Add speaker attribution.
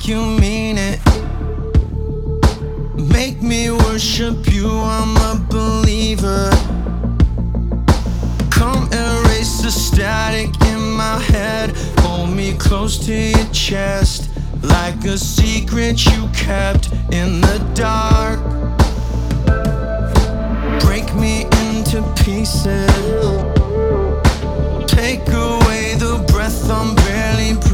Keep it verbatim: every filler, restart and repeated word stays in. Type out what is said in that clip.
Speaker 1: like you mean it. Make me worship you, I'm a believer. Come erase the static in my head. Hold me close to your chest, like a secret you kept in the dark. Break me into pieces. Take away the breath I'm barely breathing.